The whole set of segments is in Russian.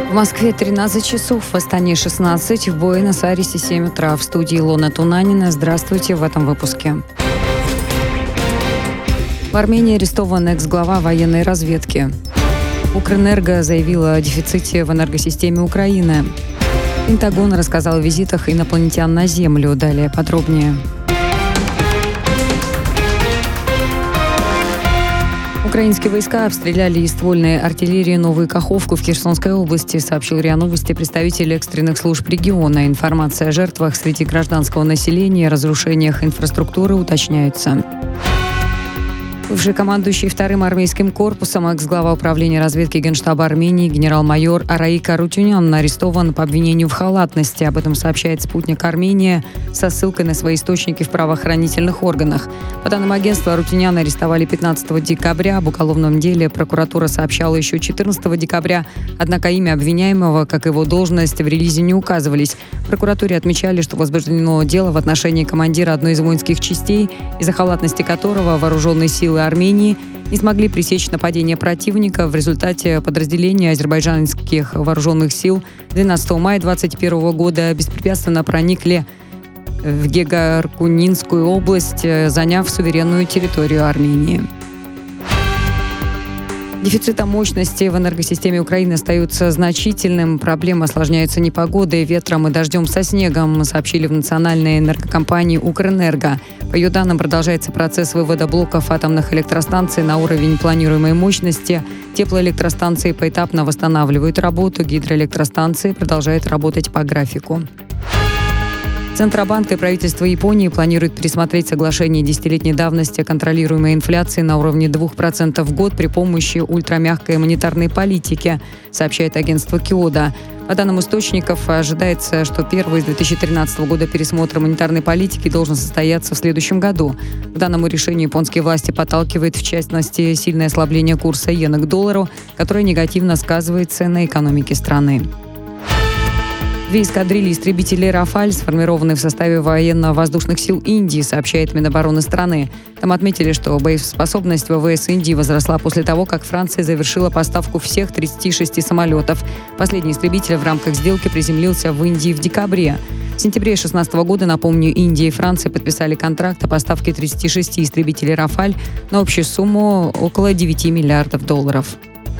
В Москве 13 часов, в Астане 16, в Буэнос-Айресе 7 утра. В студии Илона Тунанина. Здравствуйте в этом выпуске. В Армении арестован экс-глава военной разведки. Укрэнерго заявила о дефиците в энергосистеме Украины. Пентагон рассказал о визитах инопланетян на Землю. Далее подробнее. Украинские войска обстреляли из ствольной артиллерии Новую Каховку в Херсонской области, сообщил РИА Новости представитель экстренных служб региона. Информация о жертвах среди гражданского населения и разрушениях инфраструктуры уточняется. Бывший командующий вторым армейским корпусом, экс-глава управления разведки Генштаба Армении генерал-майор Араик Арутюнян арестован по обвинению в халатности. Об этом сообщает «Спутник Армения» со ссылкой на свои источники в правоохранительных органах. По данным агентства, Арутюняна арестовали 15 декабря. Об уголовном деле прокуратура сообщала еще 14 декабря. Однако имя обвиняемого, как и его должность, в релизе не указывались. В прокуратуре отмечали, что возбуждено дело в отношении командира одной из воинских частей, из-за халатности которого вооруженные силы Армении не смогли пресечь нападение противника. В результате подразделения азербайджанских вооруженных сил 12 мая 2021 года беспрепятственно проникли в Гегаркунинскую область, заняв суверенную территорию Армении. Дефицитом мощности в энергосистеме Украины остается значительным. Проблемы осложняются непогодой, ветром и дождем со снегом, сообщили в национальной энергокомпании «Укрэнерго». По ее данным, продолжается процесс вывода блоков атомных электростанций на уровень планируемой мощности. Теплоэлектростанции поэтапно восстанавливают работу, гидроэлектростанции продолжают работать по графику. Центробанк и правительство Японии планируют пересмотреть соглашение десятилетней давности о контролируемой инфляции на уровне 2% в год при помощи ультрамягкой монетарной политики, сообщает агентство Киода. По данным источников, ожидается, что первый с 2013 года пересмотр монетарной политики должен состояться в следующем году. К данному решению японские власти подталкивают, в частности, сильное ослабление курса иены к доллару, которое негативно сказывается на экономике страны. Две эскадрильи истребителей «Рафаль» сформированы в составе военно-воздушных сил Индии, сообщает Минобороны страны. Там отметили, что боеспособность ВВС Индии возросла после того, как Франция завершила поставку всех 36 самолетов. Последний истребитель в рамках сделки приземлился в Индии в декабре. В сентябре 2016 года, напомню, Индия и Франция подписали контракт о поставке 36 истребителей «Рафаль» на общую сумму около 9 миллиардов долларов.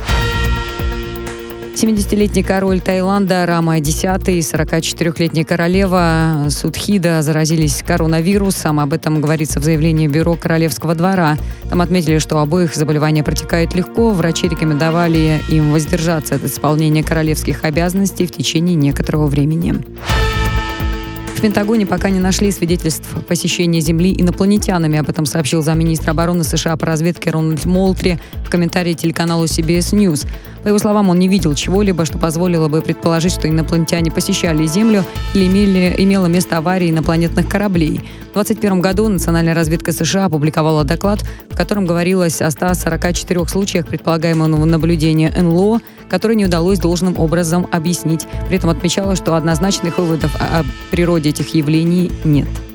70-летний король Таиланда Рама X и 44-летняя королева Судхида заразились коронавирусом. Об этом говорится в заявлении Бюро Королевского двора. Там отметили, что у обоих заболевания протекают легко. Врачи рекомендовали им воздержаться от исполнения королевских обязанностей в течение некоторого времени. В Пентагоне пока не нашли свидетельств посещения Земли инопланетянами. Об этом сообщил замминистра обороны США по разведке Рональд Молтри в комментарии телеканалу CBS News. По его словам, он не видел чего-либо, что позволило бы предположить, что инопланетяне посещали Землю или имело место авария инопланетных кораблей. В 2021 году национальная разведка США опубликовала доклад, в котором говорилось о 144 случаях предполагаемого наблюдения НЛО, которые не удалось должным образом объяснить. При этом отмечалось, что однозначных выводов о природе этих явлений нет.